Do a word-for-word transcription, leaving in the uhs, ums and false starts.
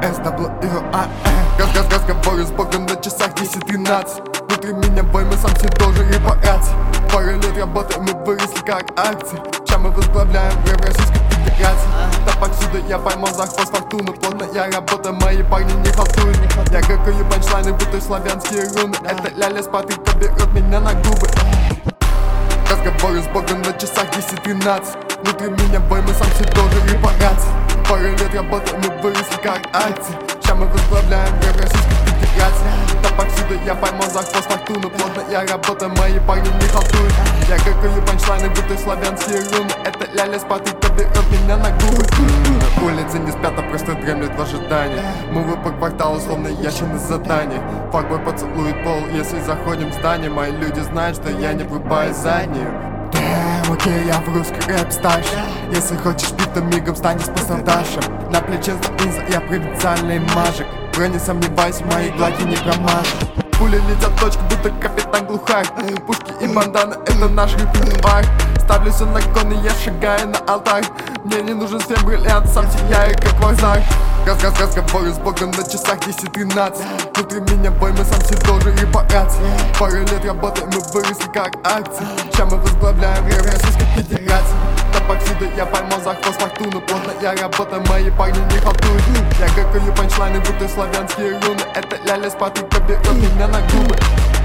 эс дабл ю а эр. Разговоры с Богом на часах десять тринадцать. Внутри меня бой, мы сам себе должен репарации. Пару лет работы, мы выросли как акции. Сейчас мы возглавляем в Российской Федерации. Да повсюду я поймал за хвост фортуну. Плотная работа, мои парни не халтуют. Я гакаю панчлайны, будто славянские руны. Это ляля с Патрика берет меня на губы. Разговоры с Богом на часах десять тринадцать. Внутри меня бой, мы сам себе должен репарации. Пару лет работы, мы выросли как акции. Сейчас мы возглавляем в Российской Федерации. Да повсюду я поймал за хвост фортуну. Плотная работа, мои парни не халтуют. Я гакаю панчлайны, будто славянские руны. Это ляля с Патрика берет меня на губы. Улицы не спят, а просто дремлют в ожидании. Мувы по кварталу, словно ящин из заданий. Факбой поцелует пол, если заходим в здание. Мои люди знают, что я не врубаю заднюю. Damn, окей, я в русский рэп старше. Если хочешь пить, то мигом станешь пострадавшим. На плече за инза, я провинциальный мажик. Бро, не сомневайся, мои глаки не промажут. Пули летят в точку, будто капитан глухарь. Пушки и банданы, это наш репертуар. Ставлю все на кон, и я шагаю на алтарь. Мне не нужен свет бриллиант, сам сияю как вазар. Раз-раз разговоры с Богом на часах десять тринадцать. Внутри меня бой, мы сам себе должен репарации. Пару лет работы, мы выросли как акции. Сейчас мы возглавляем в Российской Федерации. Да повсюду я поймал за хвост фортуну. Плотная работа, мои парни не халтуют. Я гакаю панчлайны, будто славянские руны. Это ляля с Патрика берет меня на губы.